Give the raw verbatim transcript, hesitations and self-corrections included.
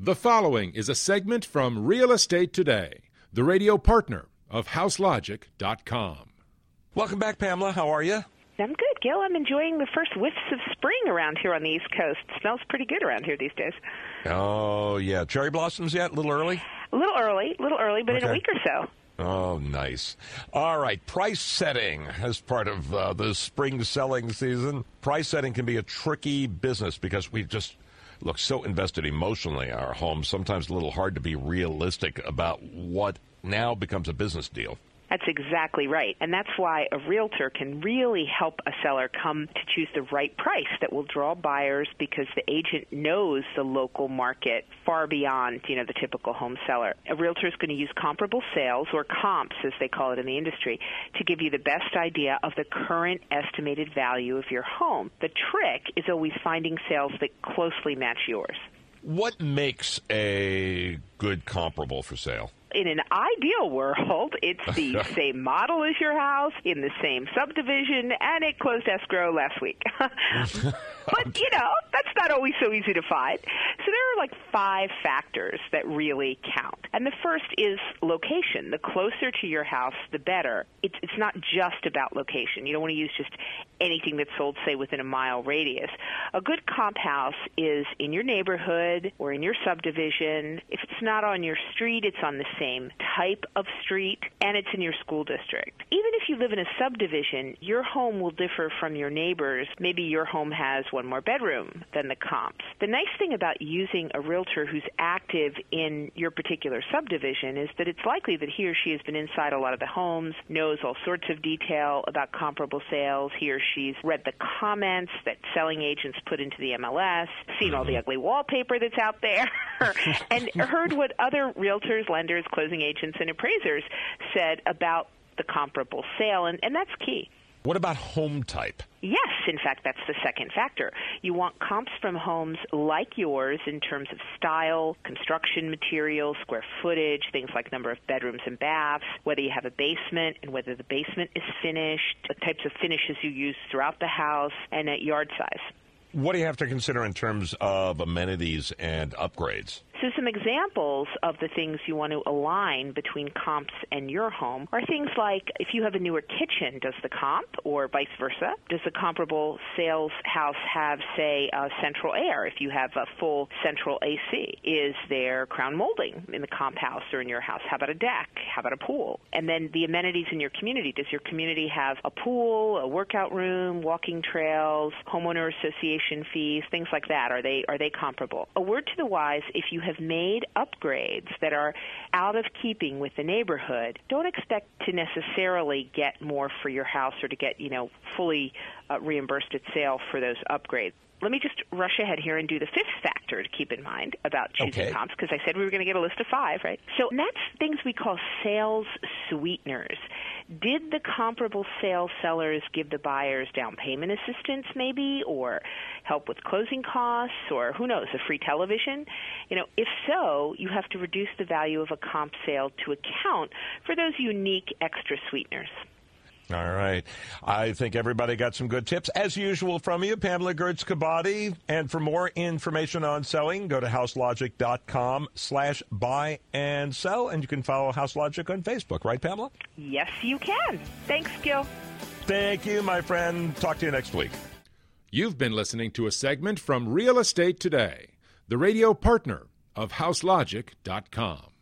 The following is a segment from Real Estate Today, the radio partner of house logic dot com. Welcome back, Pamela. How are you? I'm good, Gil. I'm enjoying the first whiffs of spring around here on the East Coast. It smells pretty good around here these days. Oh, yeah. Cherry blossoms yet? A little early? A little early, a little early, but Okay. in a week or so. Oh, nice. All right. Price setting as part of uh, the spring selling season. Price setting can be a tricky business because we just look so invested emotionally in our homes. Sometimes a little hard to be realistic about what now becomes a business deal. That's exactly right. And that's why a realtor can really help a seller come to choose the right price that will draw buyers, because the agent knows the local market far beyond, you know, the typical home seller. A realtor is going to use comparable sales, or comps as they call it in the industry, to give you the best idea of the current estimated value of your home. The trick is always finding sales that closely match yours. What makes a good comparable for sale? In an ideal world, it's the same model as your house, in the same subdivision, and it closed escrow last week. But, you know, that's not always so easy to find. So there are like five factors that really count. And the first is location. The closer to your house, the better. It's, it's not just about location. You don't want to use just anything that's sold, say, within a mile radius. A good comp house is in your neighborhood or in your subdivision. If it's not on your street, it's on the same type of street, and it's in your school district. Even if you live in a subdivision, your home will differ from your neighbors. Maybe your home has one more bedroom than the comps. The nice thing about using a realtor who's active in your particular subdivision is that it's likely that he or she has been inside a lot of the homes, knows all sorts of detail about comparable sales. He or she's read the comments that selling agents put into the M L S, seen all the ugly wallpaper that's out there, and heard what other realtors, lenders, closing agents, and appraisers said about the comparable sale, and, and that's key. What about home type? Yes, in fact, that's the second factor. You want comps from homes like yours in terms of style, construction materials, square footage, things like number of bedrooms and baths, whether you have a basement and whether the basement is finished, the types of finishes you use throughout the house, and at yard size. What do you have to consider in terms of amenities and upgrades? So some examples of the things you want to align between comps and your home are things like, if you have a newer kitchen, does the comp, or vice versa? Does a comparable sales house have, say, uh, central air? If you have a full central A C, is there crown molding in the comp house or in your house? How about a deck? How about a pool? And then the amenities in your community. Does your community have a pool, a workout room, walking trails, homeowner association fees, things like that? Are they are they comparable? A word to the wise, if you have made upgrades that are out of keeping with the neighborhood, don't expect to necessarily get more for your house or to get, you know, fully uh, reimbursed at sale for those upgrades. Let me just rush ahead here and do the fifth factor to keep in mind about choosing Okay. comps, because I said we were going to get a list of five, right? So that's things we call sales sweeteners. Did the comparable sales sellers give the buyers down payment assistance maybe, or help with closing costs, or who knows, a free television? You know, if so, you have to reduce the value of a comp sale to account for those unique extra sweeteners. All right. I think everybody got some good tips, as usual, from you, Pamela Gertz-Kabadi. And for more information on selling, go to house logic dot com slash buy and sell. And you can follow House Logic on Facebook, right, Pamela? Yes, you can. Thanks, Gil. Thank you, my friend. Talk to you next week. You've been listening to a segment from Real Estate Today, the radio partner of house logic dot com.